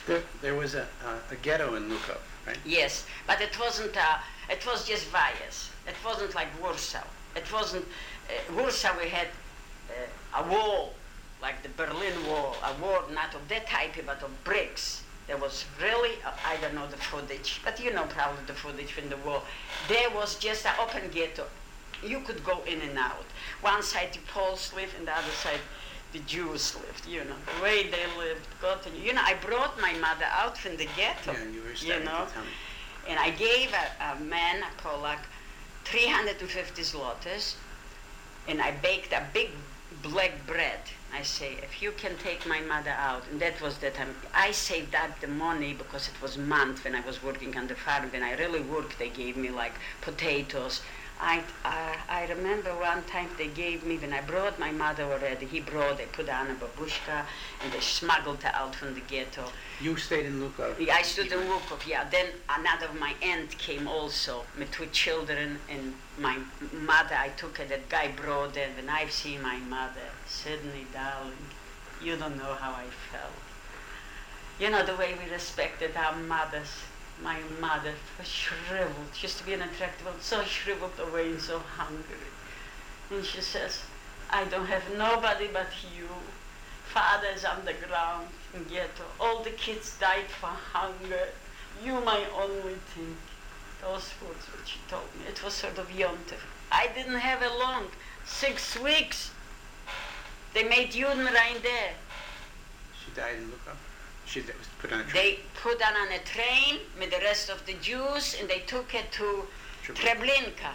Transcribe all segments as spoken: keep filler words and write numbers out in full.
There, there was a, uh, a ghetto in Lukov, right? Yes, but it wasn't, uh, it was just Vias. It wasn't like Warsaw. It wasn't, uh, Warsaw we had uh, a wall, like the Berlin Wall, a wall not of that type, but of bricks. There was really, uh, I don't know the footage, but you know probably the footage from the wall. There was just an open ghetto. You could go in and out. One side the Poles lived, and the other side the Jews lived, you know. The way they lived, God, you know, I brought my mother out from the ghetto, Yeah, and you were you starting know. to tell me. And I gave a, a man, a Polak, three hundred fifty zlotys, and I baked a big black bread. I say, if you can take my mother out, and that was the time, I saved up the money because it was month when I was working on the farm. When I really worked, they gave me like potatoes. I, uh, I remember one time they gave me, when I brought my mother already, he brought, they put her on a babushka, and they smuggled her out from the ghetto. You stayed in Lukov? Yeah, I stood in Lukov, yeah. Then another of my aunt came also, with two children, and my mother, I took her, that guy brought her. When I see my mother, Sydney, darling, you don't know how I felt. You know, the way we respected our mothers. My mother was shriveled. She used to be an attractive one, so shriveled away and so hungry. And she says, I don't have nobody but you. Father's on the ground in ghetto. All the kids died for hunger. You my only thing. Those words which she told me. It was sort of yontif. I didn't have it long. Six weeks. They made Juden right there. She died in Lukov? She was put on a train? They put her on a train with the rest of the Jews, and they took her to Treblinka.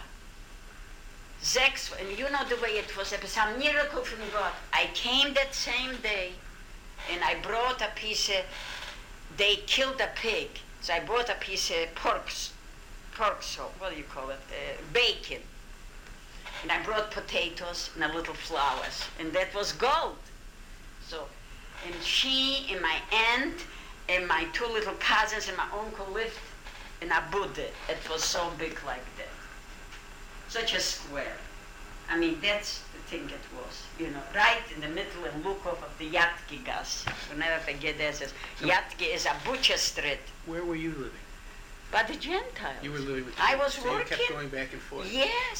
Sechs, and you know the way it was. It was a miracle from God. I came that same day, and I brought a piece of, they killed a pig, so I brought a piece of pork, pork so, what do you call it, uh, bacon. And I brought potatoes and a little flowers, and that was gold. So, and she and my aunt and my two little cousins and my uncle lived in a Buddha. It was so big like that. Such a square. I mean, that's the thing it was, you know, right in the middle in Lukov of the Yatki Gas. I'll never forget that. Says, Yatki is a butcher street. Where were you living? By the Gentiles. You were living with I was so working. you kept going back and forth? Yes.